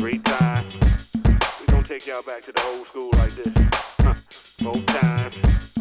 Great time. We gonna take y'all back to the old school like this. Both times.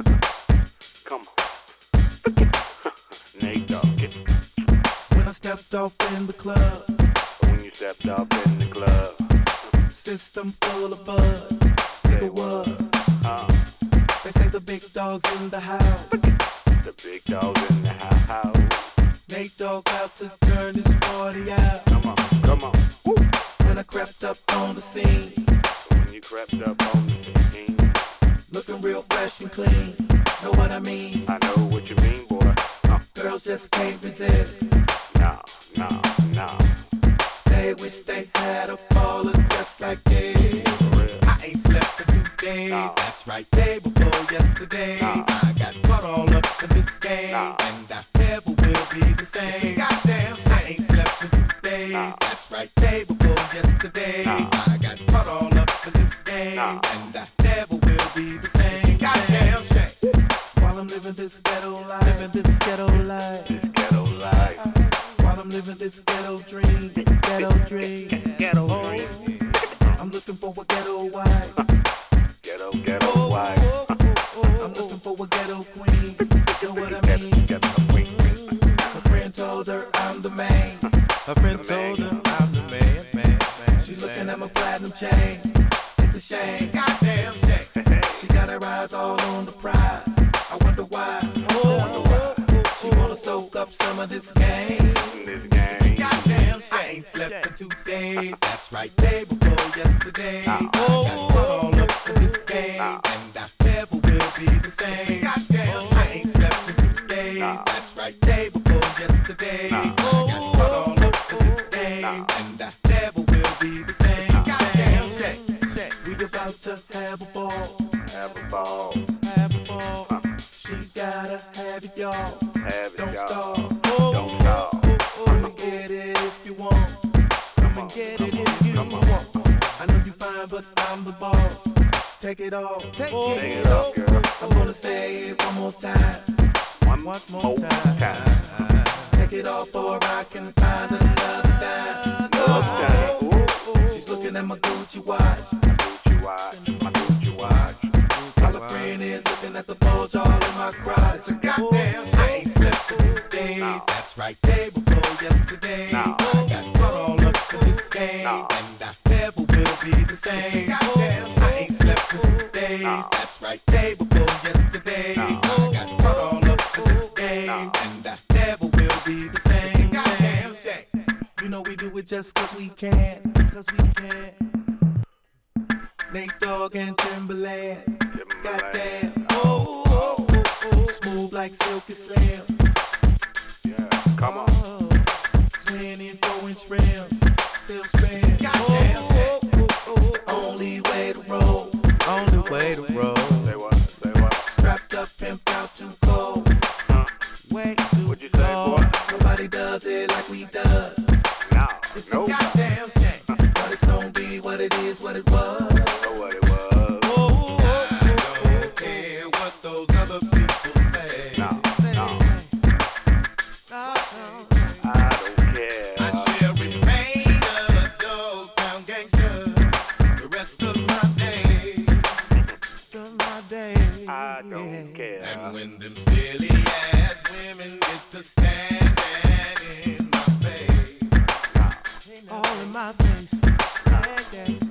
Come on. Nate Dogg, get it. When I stepped off in the club, When you stepped off in the club. system full of buzz. Say Nigga, what? Uh, They say the big dog's in the house. the big dog's in the house. Nate Dogg out to turn this party out. Come on, come on. Woo. When I crept up on the scene, When you crept up on the scene. looking real fresh and clean. Know what I mean? I know what you mean, boy. Girls just can't resist. No, no, no. They wish they had a baller just like this. I ain't slept for 2 days. No. That's right, day before yesterday. No. I got caught all up in this game, No. and I never will be the same. Goddamn, I ain't slept for 2 days. No. That's right, day before yesterday. No. I got caught all up in this game, No. and I never will be the same. Goddamn shame. While I'm living this ghetto life, This ghetto life. while I'm living this ghetto dream, Ghetto dream. I'm looking for a ghetto wife. Ghetto wife. I'm looking for a ghetto queen. You know what I mean? My friend told her I'm the man. A friend told her I'm the man. She's looking at my platinum chain. It's a shame. Goddamn shame. She got her eyes all on the prize. I wonder why. She wanna soak up some of this game. This game. Goddamn shame. I ain't slept for 2 days. That's right, day before yesterday. I got caught all up in this game, and I never will be the same. Goddamn shame. I ain't slept for 2 days. That's right, day before yesterday. I got caught all up in this game, and I never will be the same. Goddamn shame. We about to have a ball. Have a ball. She's gotta have it, y'all. Have it, Don't y'all. stop. Don't stop. Come and get it if you want. Come and get it if you want. I know you fine, but I'm the boss. Take it off. Take it off, girl. I'm gonna say it one more time. One more time. Take it off or I can find another dime. She's looking at my Gucci watch. My Gucci watch. While her friend is looking at the bulge all in my crotch. It's a goddamn shame. I ain't slept for 2 days. That's right, day before yesterday. No. I got caught all up in this game, No. and I never will be the same. Goddamn, I ain't slept for 2 days. No. That's right, day before yesterday. No. I got caught all up in this game, No. and I never will be the same. Goddamn shame. You know we do it just 'cause we can. 'Cause we can. Nate Dogg and Timberland. Goddamn. Smooth like Silky Slim. Yeah, come on. 24-inch rims. Still spin. Goddamn. It's the only way to roll. Only way to roll. Say what? Strapped up, pimped out, too cold. Way to What'd you say, boy? Nobody does it like we does. No, It's a no. goddamn shame. But it's gonna be what it is, what it was. Know what it was. I don't care what those other people say. No. I don't care. I shall remain a dog-town gangster the rest of my days. I don't care. And when them silly ass women get to standing in my face, All in my face. Yeah.